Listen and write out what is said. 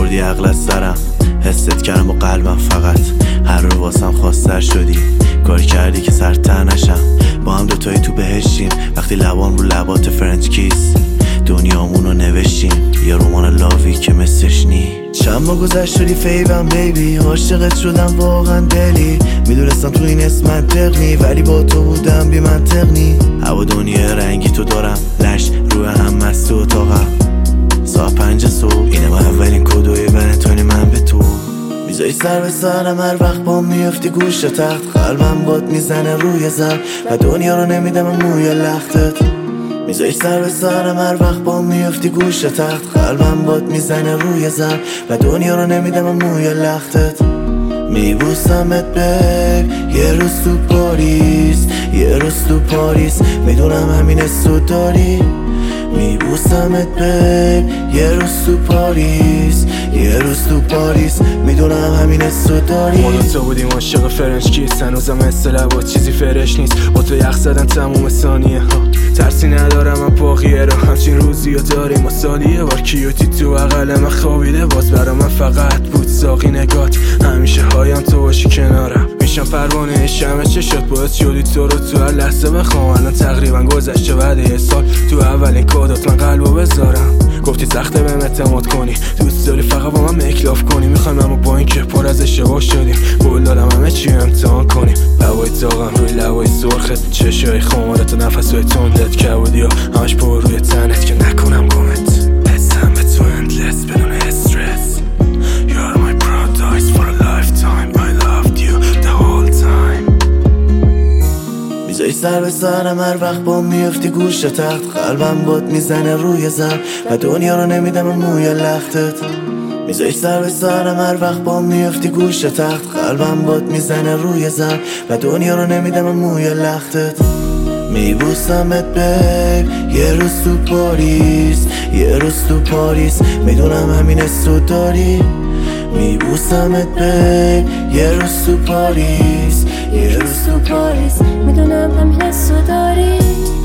بردی عقل از سرم، حست کردم و قلبم فقط هر رو واسم خواستر شدی. کار کردی که سرتر نشم، با هم دوتایی تو بهشتیم وقتی لبام رو لبات فرنچ کیس. دنیامونو نوشتیم یه رمان لاوی که مثلش نی. چند ماه گذشت شدی فیوم بیبی، عاشقت شدم واقعا دلی. میدونستم تو این اسم منطق نی، ولی با تو بودم بی منطق نی. هوا دنیا رنگی تو دارم، لش روی هم مست تو اتاقم. ساعت 5 صبح اینه ما اولین کدوی ولنتاین من به تو. میذاری سر به سرم هر وقت با میفتی گوش تخت، قلبم باد میزنه روی زر و دنیا رو نمیدم موی لختت. میذاری سر به سرم هر وقت با میفتی گوش تخت، قلبم باد میزنه روی زر و دنیا رو نمیدم موی لختت. میبوسمت بیب یه روز تو پاریس، یه روز تو پاریس، میدونم همین حسو داری. میبوسمت بیب یه روز تو پاریس، یه روز تو پاریس، میدونم همین حسو داری. ما دوتا بودیم عاشق فرنچ کیس، هنوزم حس لبات چیزی فرش نیست. با تو یخ زدن تموم ثانیه ها، ترسی ندارم من باقیه رو. همچین روزی ها داریم و سالی یه بار کیوتی تو بغل من خوابیده، باز برا من فقط بود ساقی نگات. همیشه هایم تو باشی کنارم، میشم پروانه شمع چشات، باعث شدی تو رو تو هر لحظه بخوام. الان تقریبا گذشته بعد یه سال، تو اولین کادات من قلبو بذارم. گفتی سخته بهم اعتماد کنی، دوست داری فقط با من میکلاف کنی. میخوایم اما با این که پر از اشتباه شدیم، قول دادم همه چی امتحان کنیم. لبای داغم روی لبای سرخت، چشای خمارت و نفسای تندت، کبودی ها همش پر روی تنت که نکنم گمت. حسم به تو اندلس بدون استرس. You're my paradise for a lifetime. I loved you the whole time. میذاری سر به سرم هر وقت با میفتی گوش تخت، قلبم باد میزنه روی زر و دنیا رو نمیدم موی لختت. میذاری سر به سرم هر وقت با میفتی گوش تخت، قلبم باد میزنه روی زر و دنیا رو نمیدم موی لختت. میبوسمت بیب یه روز تو پاریس، یه روز تو پاریس، میدونم همین حسو داری. میبوسمت بیب یه روز تو پاریس، یه روز تو پاریس، میدونم همین حسو داری.